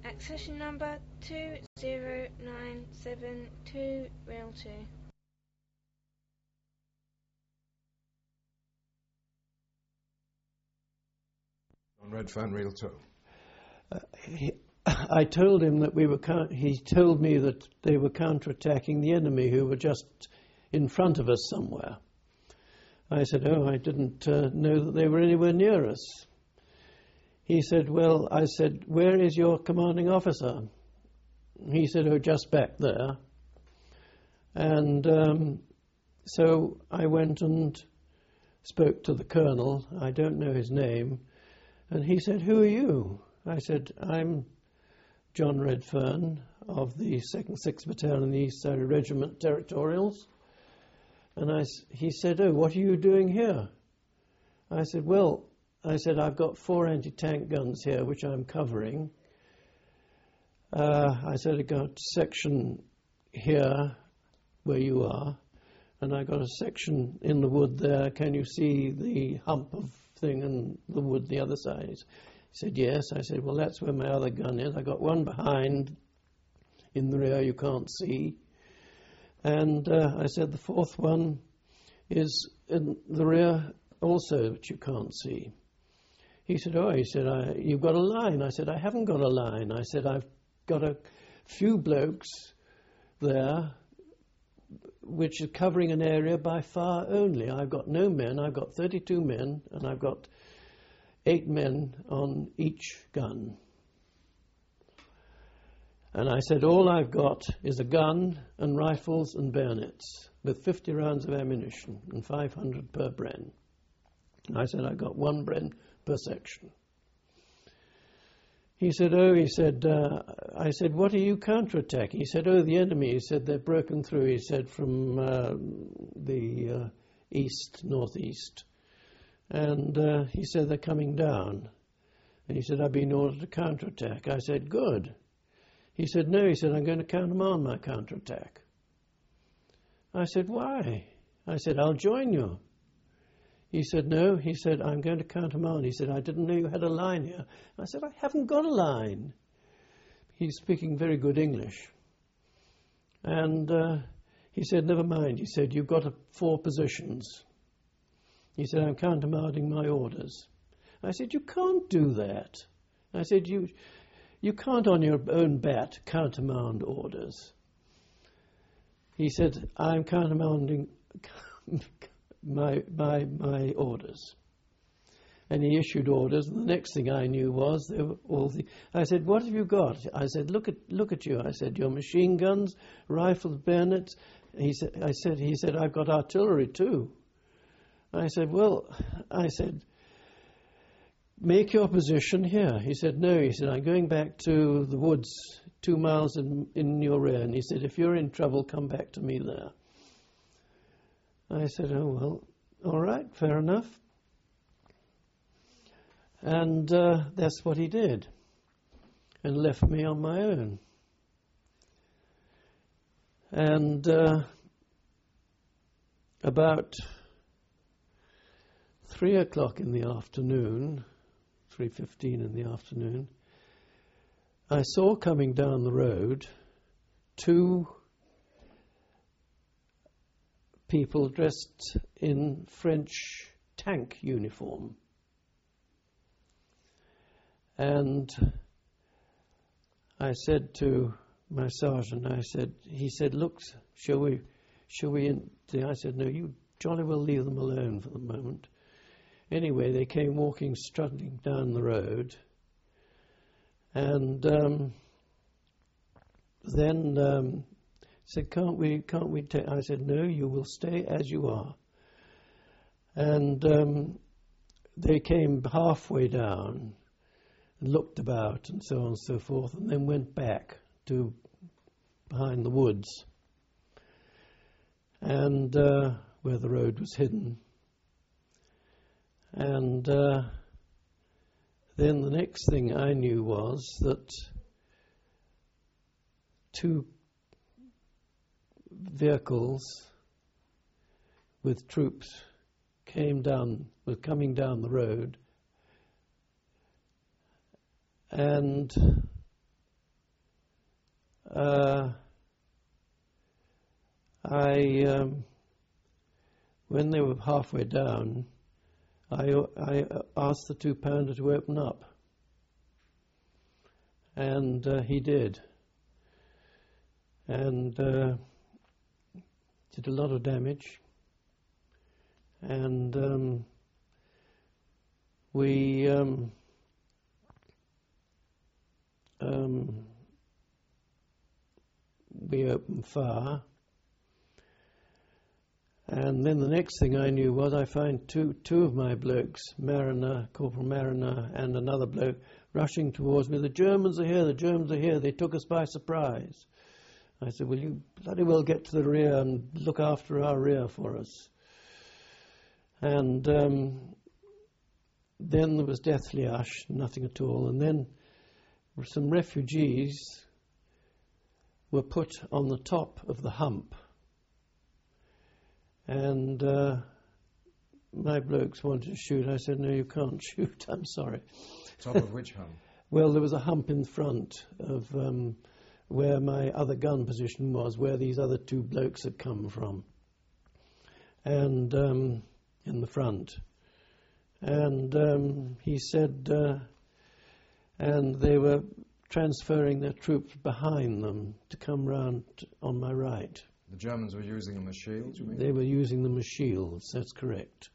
Accession number 20972, Rail 2. On Red Fern, Rail 2. I told him that he told me that they were counterattacking the enemy who were just in front of us somewhere. I said, oh, I didn't know that they were anywhere near us. He said, well, I said, where is your commanding officer? He said, oh, just back there. And so I went and spoke to the colonel. I don't know his name. And he said, who are you? I said, I'm John Redfern of the 2nd 6th Battalion, the East Surrey Regiment Territorials. And he said, oh, what are you doing here? I said, well, I've got 4 anti-tank guns here, which I'm covering. I said, I got a section here where you are, and I got a section in the wood there. Can you see the hump of thing and the wood the other side? He said, yes. I said, well, that's where my other gun is. I got one behind in the rear you can't see. And I said, the 4th one is in the rear also, which you can't see. He said, oh, you've got a line. I said, I haven't got a line. I said, I've got a few blokes there which are covering an area by fire only. I've got no men. I've got 32 men, and I've got 8 men on each gun. And I said, all I've got is a gun and rifles and bayonets with 50 rounds of ammunition and 500 per Bren. And I said, I've got 1 Bren per section. He said, I said, what are you counterattacking? He said, oh, the enemy. He said, they've broken through, he said, from the northeast. And he said, they're coming down. And he said, I've been ordered to counterattack. I said, good. He said, no, he said, I'm going to countermand my counterattack. I said, why? I said, I'll join you. He said, no, he said, I'm going to countermand. He said, I didn't know you had a line here. I said, I haven't got a line. He's speaking very good English. And he said, never mind. He said, you've got 4 positions. He said, I'm countermanding my orders. I said, you can't do that. I said, you can't on your own bat countermand orders. He said, I'm countermanding my orders. And he issued orders, and the next thing I knew was they were I said, what have you got? I said, look at you. I said, your machine guns, rifles, bayonets. He said, I've got artillery too. I said, make your position here. He said, no. He said, I'm going back to the woods 2 miles in your rear. And he said, if you're in trouble, come back to me there. I said, oh, well, all right, fair enough. And that's what he did, and left me on my own. And about 3 o'clock in the afternoon, 3:15 in the afternoon, I saw coming down the road 2 people dressed in French tank uniform. And I said to my sergeant, he said, look, shall we, I said, no, you jolly well leave them alone for the moment. Anyway, they came walking, strutting down the road. And then said, can't we take, I said, no, you will stay as you are. And they came halfway down and looked about and so on and so forth, and then went back to behind the woods, and where the road was hidden. And then the next thing I knew was that 2 vehicles with troops were coming down the road, and when they were halfway down, I asked the two-pounder to open up, and he did, and did a lot of damage, and we opened fire. And then the next thing I knew was I found two of my blokes, Mariner, Corporal Mariner, and another bloke, rushing towards me. The Germans are here, the Germans are here. They took us by surprise. I said, will you bloody well get to the rear and look after our rear for us? And then there was deathly hush, nothing at all. And then some refugees were put on the top of the hump. And my blokes wanted to shoot. I said, no, you can't shoot, I'm sorry. Top of which hump? Well, there was a hump in front of where my other gun position was, where these other two blokes had come from. And in the front. And he said, and they were transferring their troops behind them to come round on my right. The Germans were using them as shields, you mean? They were using them as shields, that's correct.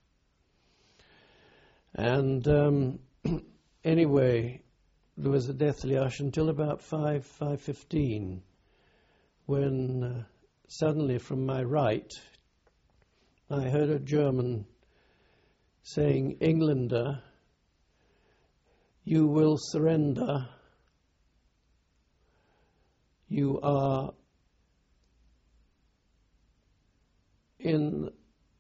And anyway, there was a deathly hush until about 5:15, when suddenly from my right, I heard a German saying, Englander, you will surrender. You are in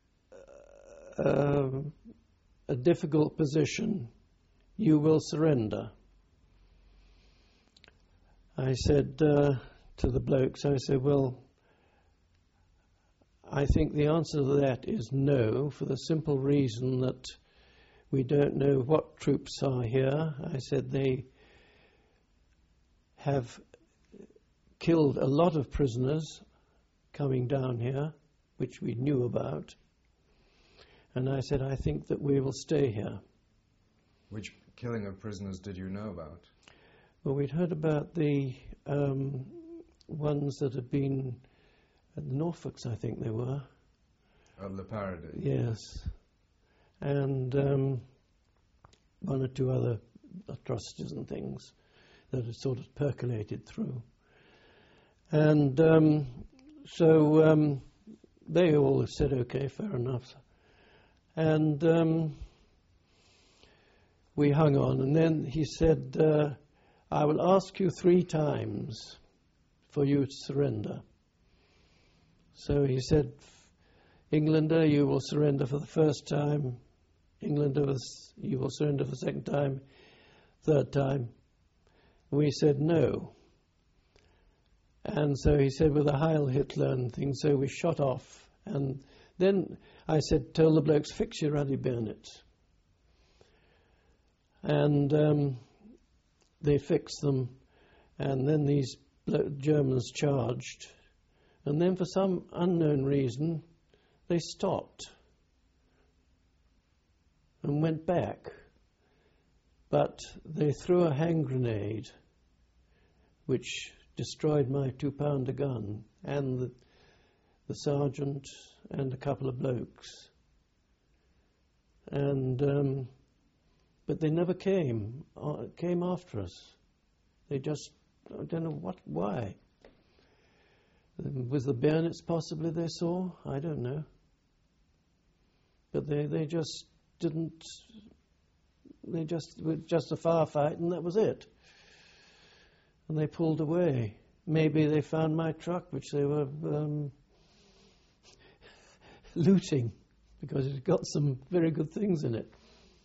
a difficult position. You will surrender. I said to the blokes, I said, well, I think the answer to that is no, for the simple reason that we don't know what troops are here. I said they have killed a lot of prisoners coming down here, which we knew about. And I said, I think that we will stay here. Which killing of prisoners did you know about? Well, we'd heard about the ones that had been at the Norfolks, I think they were. Of the Paradis? Yes. And one or two other atrocities and things that had sort of percolated through. And so they all said, okay, fair enough. And we hung on. And then he said, I will ask you 3 times for you to surrender. So he said, Englander, you will surrender for the first time. Englander, you will surrender for the second time, third time. We said no. And so he said, with a Heil Hitler and things, so we shot off. And then I said, tell the blokes, fix your ruddy bayonets. And they fixed them. And then these Germans charged. And then for some unknown reason, they stopped and went back. But they threw a hand grenade, which destroyed my 2-pounder gun and the sergeant and a couple of blokes. And but they never came after us. They just, I don't know why. Was the bayonets possibly they saw? I don't know. But they just didn't. They just were just a firefight, and that was it. And they pulled away. Maybe they found my truck, which they were looting, because it got some very good things in it.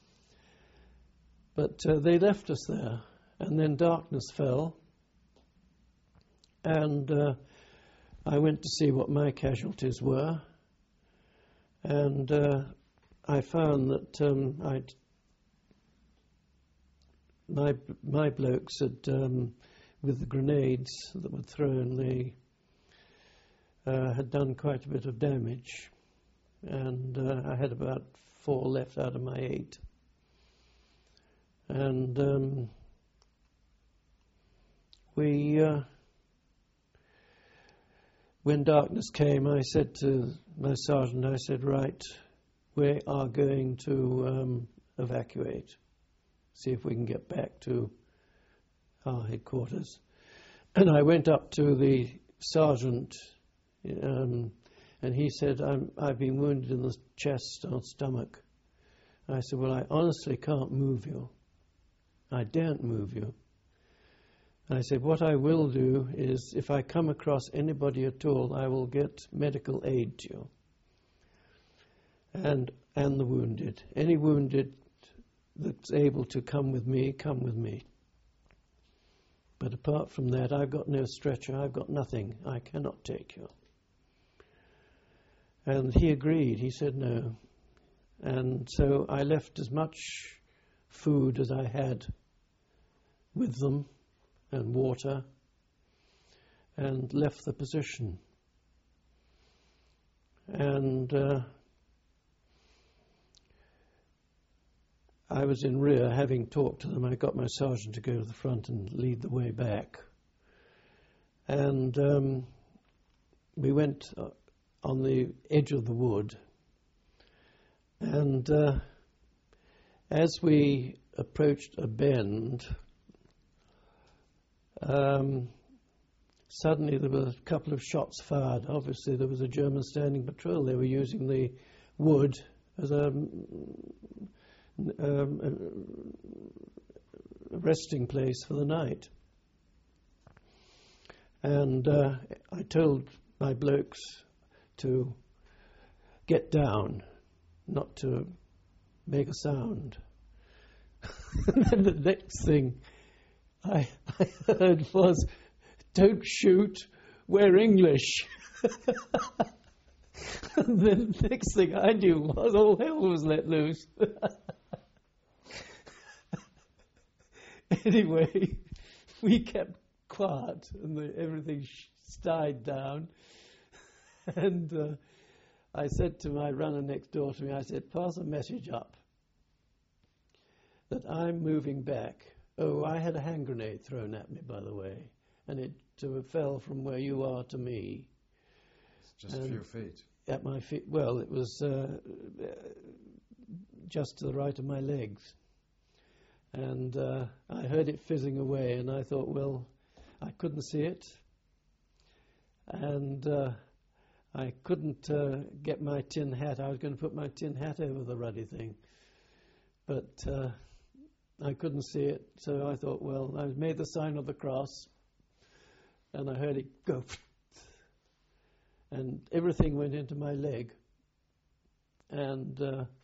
But they left us there, and then darkness fell, and I went to see what my casualties were, and I found that my blokes had with the grenades that were thrown, they had done quite a bit of damage, and I had about 4 left out of my 8. And when darkness came, I said to my sergeant, I said, right, we are going to evacuate, see if we can get back to our headquarters. And I went up to the sergeant, and he said, I've been wounded in the chest or stomach. I said, well, I honestly can't move you. I daren't move you. I said, what I will do is, if I come across anybody at all, I will get medical aid to you. And the wounded. Any wounded that's able to come with me, come with me. But apart from that, I've got no stretcher, I've got nothing. I cannot take you. And he agreed. He said no. And so I left as much food as I had with them, and water, and left the position. And I was in rear, having talked to them. I got my sergeant to go to the front and lead the way back. And we went on the edge of the wood. And as we approached a bend, suddenly there were a couple of shots fired. Obviously there was a German standing patrol. They were using the wood as a resting place for the night. And I told my blokes to get down, not to make a sound. And then the next thing I heard was, don't shoot, we're English. And then the next thing I knew was all hell was let loose. Anyway, we kept quiet and everything died down. And I said to my runner next door to me, I said, pass a message up that I'm moving back. Oh, I had a hand grenade thrown at me, by the way, and it fell from where you are to me. It's just a few feet. At my feet. Well, it was just to the right of my legs. And I heard it fizzing away, and I thought, well, I couldn't see it. And I couldn't get my tin hat. I was going to put my tin hat over the ruddy thing. But I couldn't see it, so I thought, well, I made the sign of the cross, and I heard it go, and everything went into my leg, and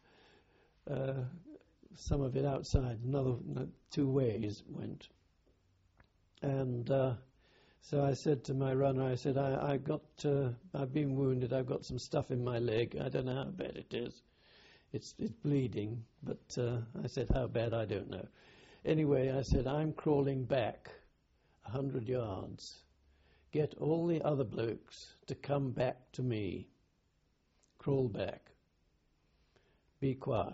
some of it outside, another 2 ways went. And so I said to my runner, I said, I've been wounded, I've got some stuff in my leg, I don't know how bad it is. It's bleeding, but I said, how bad, I don't know. Anyway, I said, I'm crawling back 100 yards. Get all the other blokes to come back to me. Crawl back. Be quiet.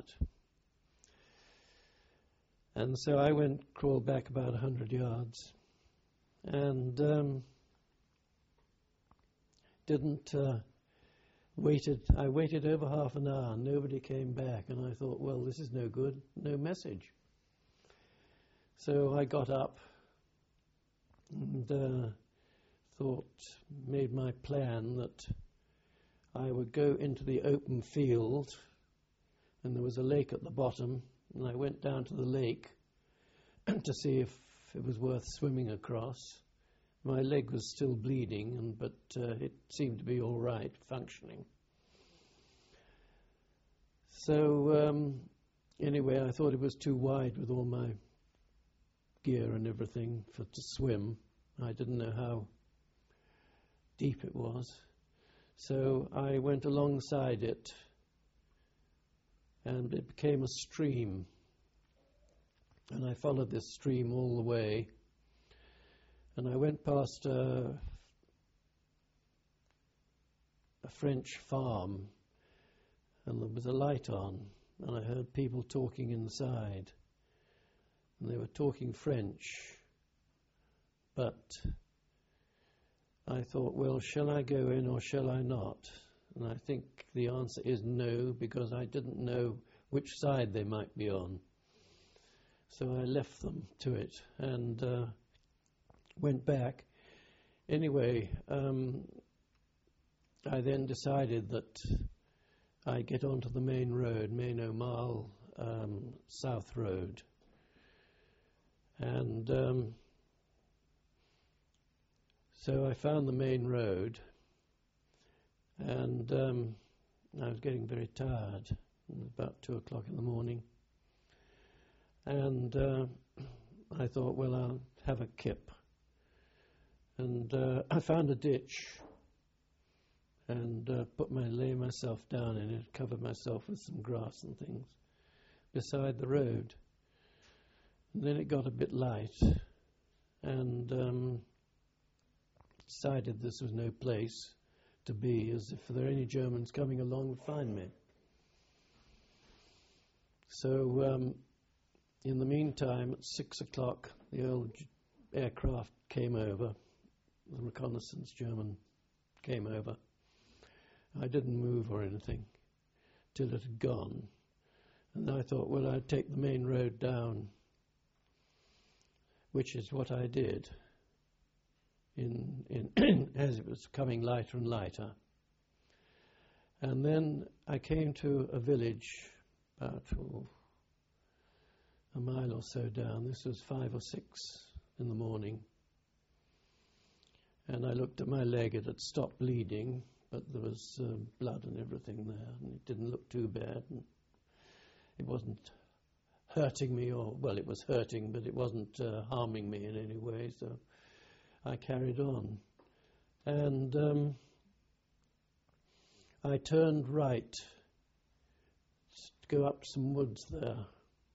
And so I crawled back about 100 yards. And I waited over half an hour, nobody came back, and I thought, well, this is no good, no message. So I got up and made my plan that I would go into the open field, and there was a lake at the bottom, and I went down to the lake to see if it was worth swimming across. My leg was still bleeding, but it seemed to be all right, functioning. So anyway, I thought it was too wide with all my gear and everything to swim. I didn't know how deep it was. So I went alongside it, and it became a stream. And I followed this stream all the way And I went past a French farm, and there was a light on, and I heard people talking inside, and they were talking French. But I thought, well, shall I go in or shall I not? And I think the answer is no, because I didn't know which side they might be on. So I left them to it and went back. Anyway, I then decided that I'd get onto the main road, Maino Mile South Road. And so I found the main road, and I was getting very tired. It was about 2 o'clock in the morning. And I thought, well, I'll have a kip. And I found a ditch and lay myself down in it, covered myself with some grass and things beside the road. And then it got a bit light, and decided this was no place to be, as if there were any Germans coming along would find me. So in the meantime, at 6 o'clock, the old aircraft came over, the reconnaissance German came over. I didn't move or anything till it had gone. And I thought, well, I'd take the main road down, which is what I did as it was coming lighter and lighter. And then I came to a village about a mile or so down. This was 5 or 6 in the morning. And I looked at my leg. It had stopped bleeding, but there was blood and everything there, and it didn't look too bad. And it wasn't hurting me, well, it was hurting, but it wasn't harming me in any way, so I carried on. And I turned right to go up some woods there.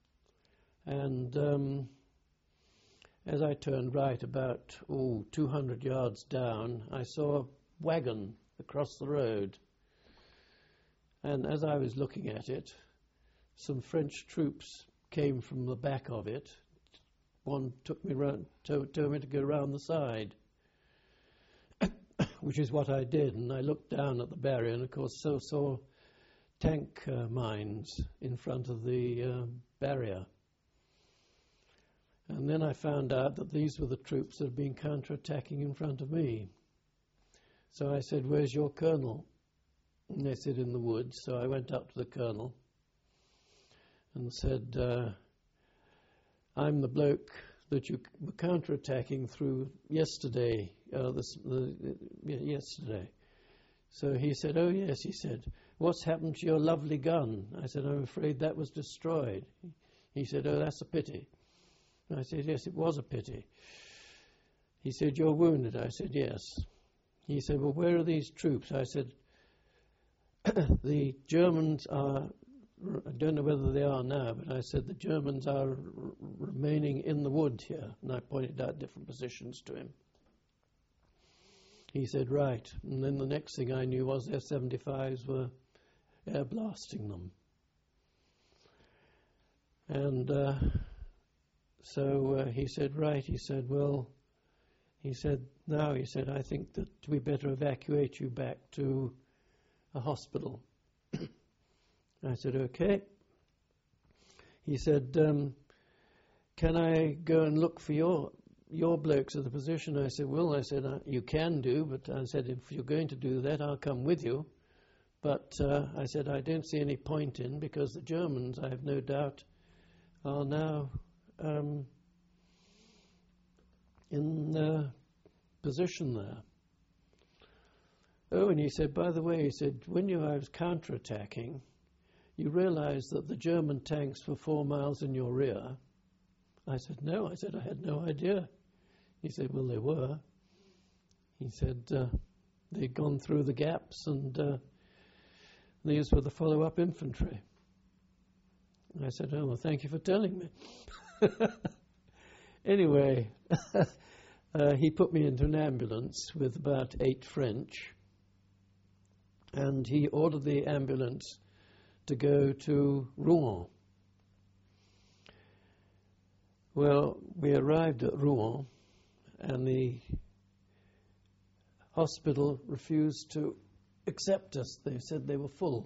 And as I turned right, about 200 yards down, I saw a wagon across the road. And as I was looking at it, some French troops came from the back of it. One took me round, told me to go round the side, which is what I did. And I looked down at the barrier, and of course saw tank mines in front of the barrier. And then I found out that these were the troops that had been counter-attacking in front of me. So I said, "Where's your colonel?" And they said, "In the woods." So I went up to the colonel and said, "I'm the bloke that you were counter-attacking through yesterday, yesterday." So he said, "Oh yes," he said, "what's happened to your lovely gun?" I said, "I'm afraid that was destroyed." He said, "Oh, that's a pity." And I said, "Yes, it was a pity." He said, "You're wounded?" I said, "Yes." He said, "Well, where are these troops?" I said, "The Germans are, I don't know whether they are now, but I said the Germans are remaining in the wood here." And I pointed out different positions to him. He said, "Right." And then the next thing I knew was their 75s were air blasting them. And so he said, "Right." He said, "Well," he said, "now," he said, "I think that we better evacuate you back to a hospital." I said, "Okay." He said, "Can I go and look for your blokes at the position?" I said, "Well," I said, "you can do, but I said, if you're going to do that, I'll come with you. But I said, I don't see any point in, because the Germans, I have no doubt, are now in position there." Oh, and he said, "By the way," he said, "when I was counter-attacking, you realize that the German tanks were 4 miles in your rear?" I said, "No." I said, "I had no idea." He said, "Well, they were." He said, "They'd gone through the gaps, and these were the follow-up infantry." I said, "Oh, well, thank you for telling me." Anyway, he put me into an ambulance with about 8 French, and he ordered the ambulance to go to Rouen. Well, we arrived at Rouen, and the hospital refused to accept us. They said they were full.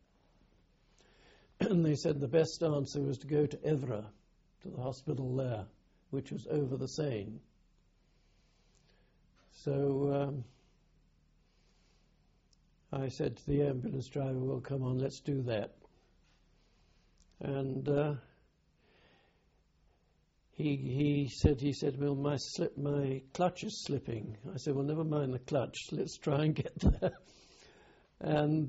And they said the best answer was to go to Evra, to the hospital there, which was over the Seine. So I said to the ambulance driver, well, come on, let's do that. And he said, well, my clutch is slipping. I said, well, never mind the clutch, let's try and get there. And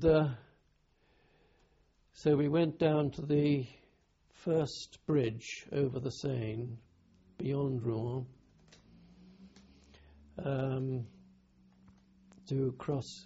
so we went down to the first bridge over the Seine, beyond Rouen, to cross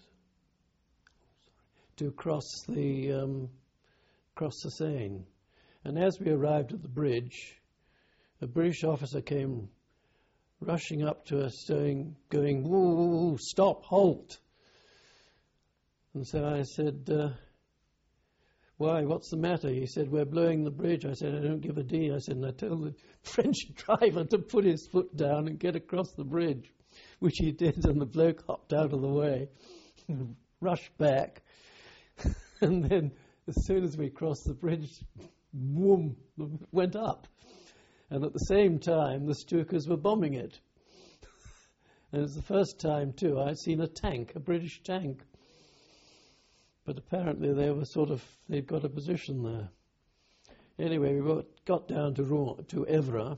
the Seine. And as we arrived at the bridge, a British officer came rushing up to us, going, "Whoa, stop, halt!" And so I said, "Why, what's the matter?" He said, "We're blowing the bridge." I said, "I don't give a D." I said, and I told the French driver to put his foot down and get across the bridge, which he did, and the bloke hopped out of the way, rushed back, and then as soon as we crossed the bridge, boom, went up. And at the same time, the Stukas were bombing it. And it was the first time, too, I'd seen a tank, a British tank. But apparently they'd got a position there. Anyway, we got down to Evra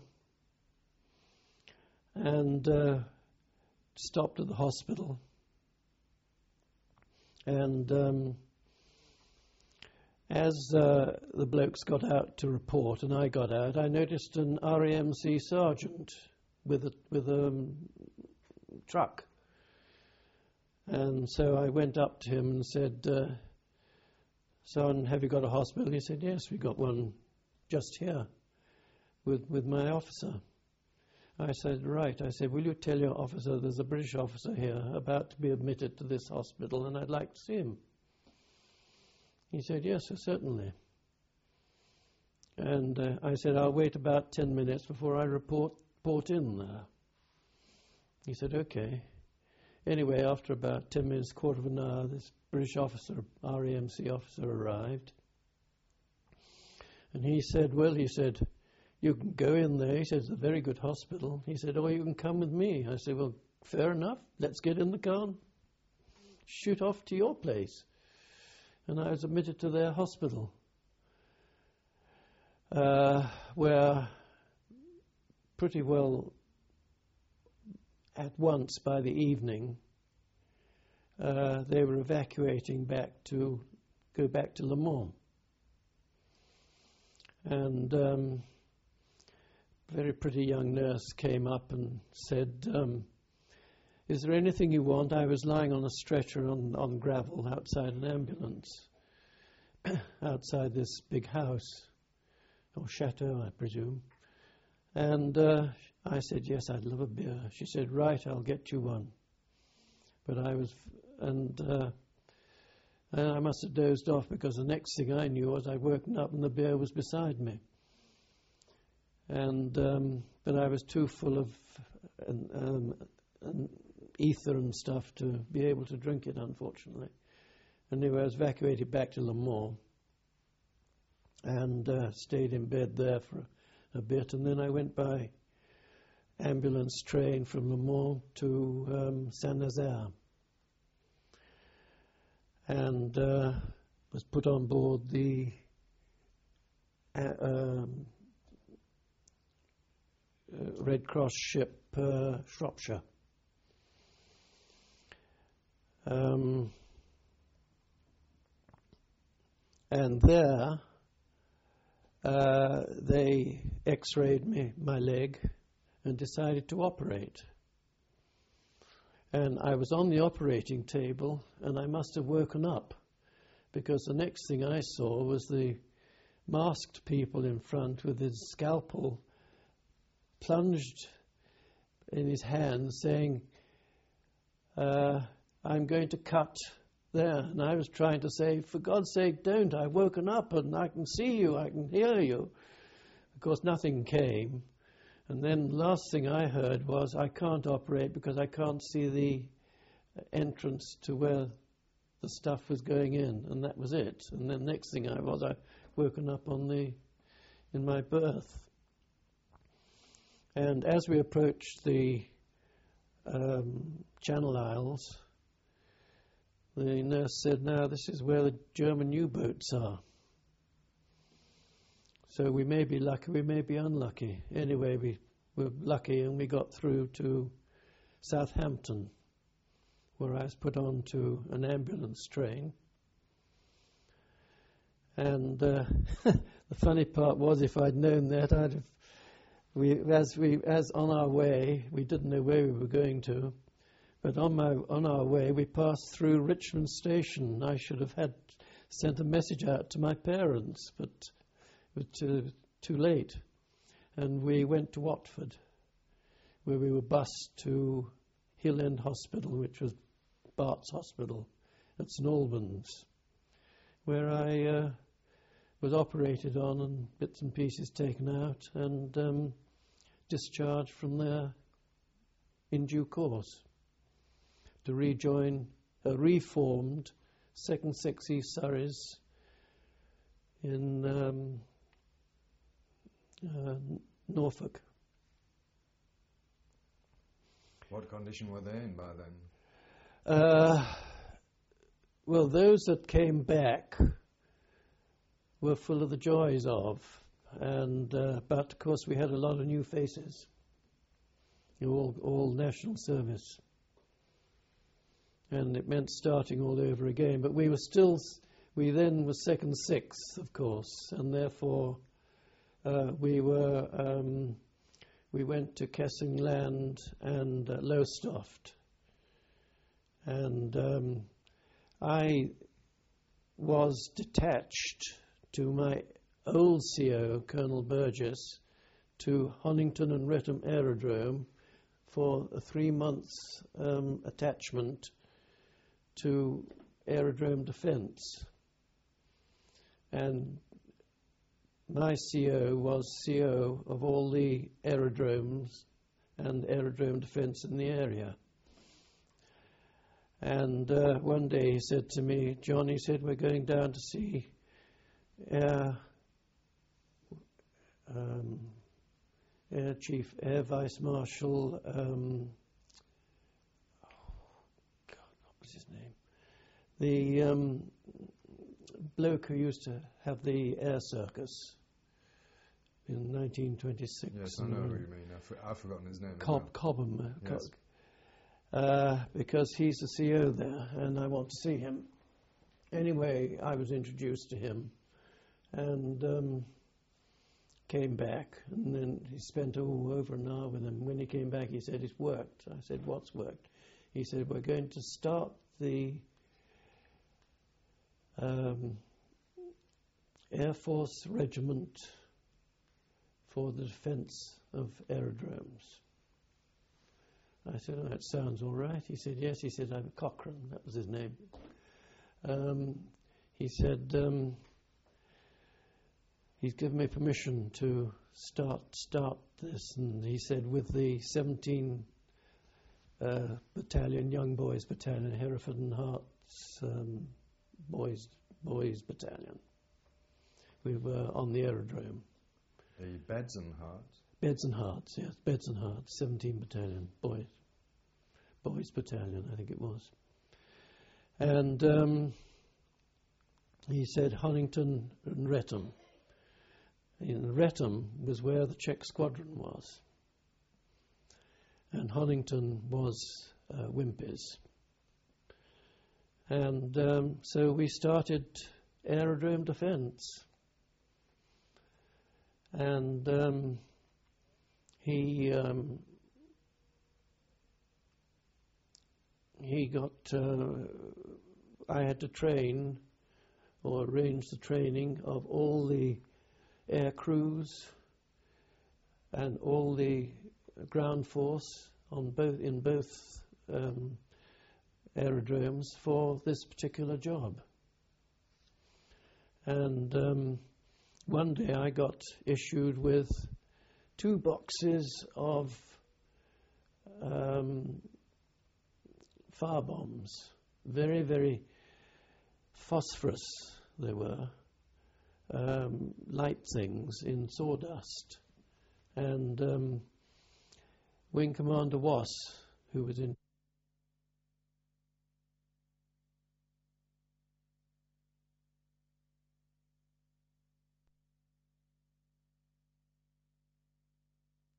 and stopped at the hospital. And as the blokes got out to report and I got out, I noticed an RAMC sergeant with a truck. And so I went up to him and said, "Son, have you got a hospital?" He said, "Yes, we got one just here with my officer." I said, "Right." I said, "Will you tell your officer there's a British officer here about to be admitted to this hospital and I'd like to see him?" He said, "Yes, certainly." And I said, "I'll wait about 10 minutes before I report in there." He said, "Okay." Anyway, after about 10 minutes, quarter of an hour, this British officer, RAMC officer, arrived. And he said, "Well," he said, "you can go in there." He said, "It's a very good hospital." He said, "Or you can come with me." I said, "Well, fair enough. Let's get in the car and shoot off to your place." And I was admitted to their hospital, where pretty well at once by the evening they were evacuating go back to Le Mans. And a very pretty young nurse came up and said, "Is there anything you want?" I was lying on a stretcher on gravel outside an ambulance, outside this big house, or chateau, I presume. And I said, "Yes, I'd love a beer." She said, "Right, I'll get you one." But I must have dozed off, because the next thing I knew was I'd woken up and the beer was beside me. And but I was too full of ether and stuff to be able to drink it, unfortunately. Anyway, I was evacuated back to Le Mans and stayed in bed there for a bit, and then I went by ambulance train from Le Mans to Saint-Nazaire and was put on board the Red Cross ship Shropshire. And there they x-rayed my leg and decided to operate. And I was on the operating table and I must have woken up, because the next thing I saw was the masked people in front with his scalpel plunged in his hand saying, I'm going to cut there. And I was trying to say, for God's sake, don't. I've woken up and I can see you, I can hear you. Of course, nothing came. And then the last thing I heard was, I can't operate because I can't see the entrance to where the stuff was going in. And that was it. And then next thing I woken up in my berth. And as we approached the Channel Isles, the nurse said, now this is where the German U-boats are. So we may be lucky, we may be unlucky. Anyway, we were lucky and we got through to Southampton, where I was put on to an ambulance train. And the funny part was, if I'd known that, I'd have. As on our way, we didn't know where we were going to, but on our way, we passed through Richmond Station. I should have sent a message out to my parents, but it was too late. And we went to Watford, where we were bused to Hill End Hospital, which was Bart's Hospital at St Albans, where I was operated on and bits and pieces taken out and discharged from there in due course to rejoin a reformed 2nd 6 East Surreys in Norfolk. What condition were they in by then? Well, those that came back were full of the joys of, but of course we had a lot of new faces, all national service, and it meant starting all over again. But we then were 2nd 6th, of course, and therefore we went to Kessingland and Lowestoft, and I was detached to my old CO, Colonel Burgess, to Honington and Wretham Aerodrome for a 3 months attachment to aerodrome defence. And my CO was CO of all the aerodromes and aerodrome defence in the area. And one day he said to me, John, he said, we're going down to see Air Chief, Air Vice Marshal, God, what was his name? The bloke who used to have the air circus in 1926. Yes, I know who you mean. I've forgotten his name. Cobham. Yes. Because he's the CEO there, and I want to see him. Anyway, I was introduced to him, and came back, and then he spent over an hour with him. When he came back, he said, it's worked. I said, what's worked? He said, we're going to start the Air Force Regiment for the defence of aerodromes. I said, oh, that sounds all right. He said, yes. He said, I'm Cochrane. That was his name. He said, he's given me permission to start this. And he said, with the 17 battalion, Young Boys Battalion, Hereford and Herts Boys Battalion. We were on the aerodrome. The Beds and Hearts? Beds and Hearts, yes. Beds and Hearts, 17 Battalion, Boys Battalion, I think it was. And he said Honington and Wretham. In Wretham was where the Czech squadron was. And Honington was Wimpey's. And so we started aerodrome defence. And he got, I had to train or arrange the training of all the air crews and all the ground force in both aerodromes for this particular job. And one day I got issued with 2 boxes of fire bombs, very, very phosphorus they were, light things in sawdust. And Wing Commander Wass, who was in